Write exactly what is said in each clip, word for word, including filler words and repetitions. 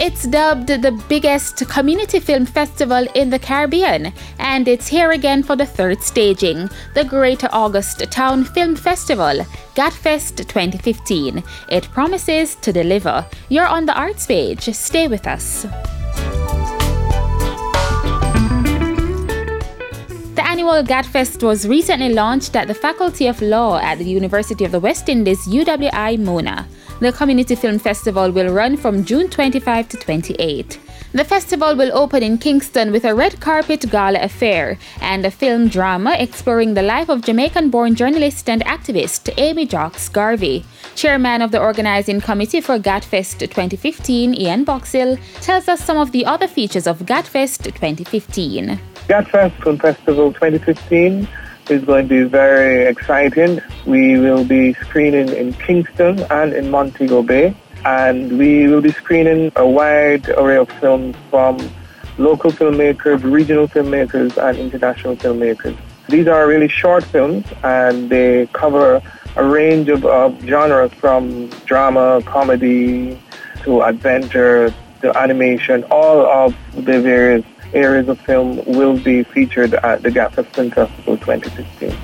It's dubbed the biggest community film festival in the Caribbean, and it's here again for the third staging, the Greater August Town Film Festival, GATFest twenty fifteen. It promises to deliver. You're on the arts page. Stay with us. The annual GATFest was recently launched at the Faculty of Law at the University of the West Indies, U W I Mona. The Community Film Festival will run from June twenty-fifth to twenty-eighth. The festival will open in Kingston with a red carpet gala affair and a film drama exploring the life of Jamaican-born journalist and activist Amy Jocks Garvey. Chairman of the organizing committee for GATFest twenty fifteen, Ian Boxill, tells us some of the other features of GATFest twenty fifteen. GATFest Film Festival twenty fifteen is going to be very exciting. We will be screening in Kingston and in Montego Bay, and we will be screening a wide array of films from local filmmakers, regional filmmakers, and international filmmakers. These are really short films, and they cover a range of, of genres from drama, comedy, to adventure, to animation. All of the various areas of film will be featured at the GATFest Film Festival twenty fifteen.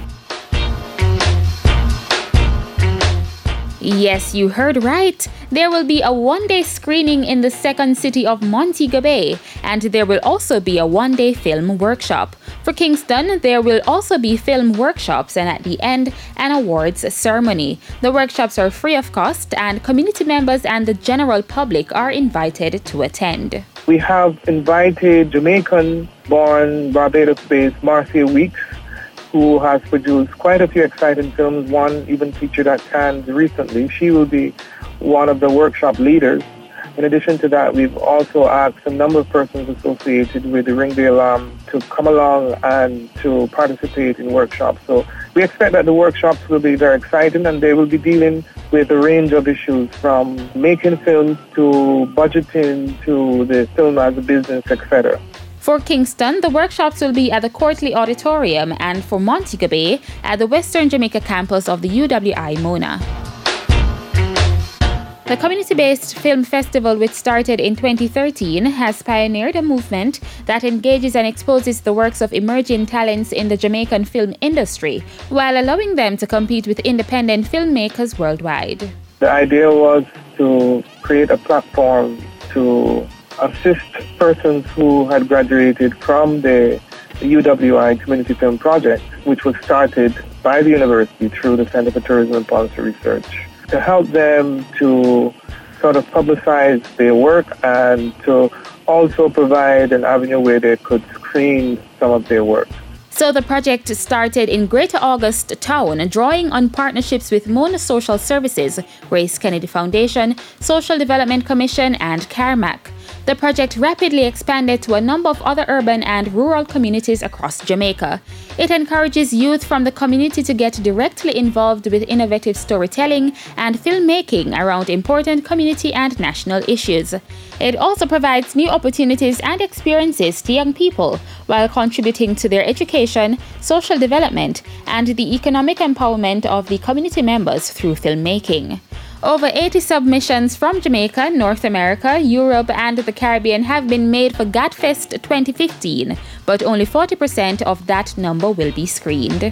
Yes, you heard right. There will be a one-day screening in the second city of Montego Bay, and there will also be a one-day film workshop. For Kingston, there will also be film workshops and at the end, an awards ceremony. The workshops are free of cost, and community members and the general public are invited to attend. We have invited Jamaican-born, Barbados-based Marcia Weeks, who has produced quite a few exciting films, one even featured at Cannes recently. She will be one of the workshop leaders. In addition to that, we've also asked a number of persons associated with the Ringdale Arm to come along and to participate in workshops. So we expect that the workshops will be very exciting, and they will be dealing with a range of issues from making films to budgeting to the film as a business, et cetera. For Kingston, the workshops will be at the Courtley Auditorium, and for Montego Bay, at the Western Jamaica campus of the U W I Mona. The community-based film festival, which started in twenty thirteen, has pioneered a movement that engages and exposes the works of emerging talents in the Jamaican film industry, while allowing them to compete with independent filmmakers worldwide. The idea was to create a platform to assist persons who had graduated from the U W I Community Film Project, which was started by the university through the Center for Tourism and Policy Research, to help them to sort of publicize their work and to also provide an avenue where they could screen some of their work. So the project started in Greater August Town, drawing on partnerships with Mona Social Services, Grace Kennedy Foundation, Social Development Commission, and CARMAC. The project rapidly expanded to a number of other urban and rural communities across Jamaica. It encourages youth from the community to get directly involved with innovative storytelling and filmmaking around important community and national issues. It also provides new opportunities and experiences to young people while contributing to their education, social development, and the economic empowerment of the community members through filmmaking. Over eighty submissions from Jamaica, North America, Europe, and the Caribbean have been made for GATFest twenty fifteen, but only forty percent of that number will be screened.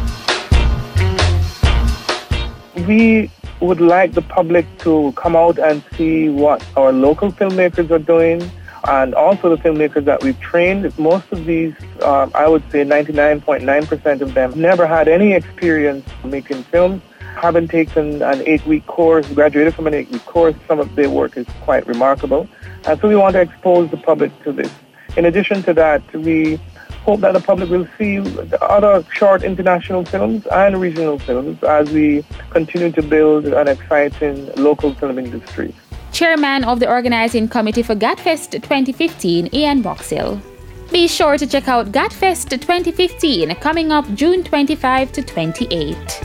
We would like the public to come out and see what our local filmmakers are doing, and also the filmmakers that we've trained. Most of these, uh, I would say ninety-nine point nine percent of them, never had any experience making films, haven't taken an eight-week course, graduated from an eight-week course. Some of their work is quite remarkable. And so we want to expose the public to this. In addition to that, we hope that the public will see the other short international films and regional films as we continue to build an exciting local film industry. Chairman of the organizing committee for GATFest twenty fifteen, Ian Boxill. Be sure to check out GATFest twenty fifteen, coming up June twenty-fifth to twenty-eighth.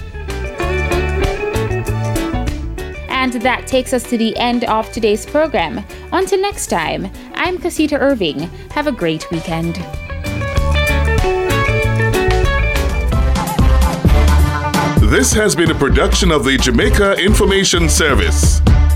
And that takes us to the end of today's program. Until next time, I'm Casita Irving. Have a great weekend. This has been a production of the Jamaica Information Service.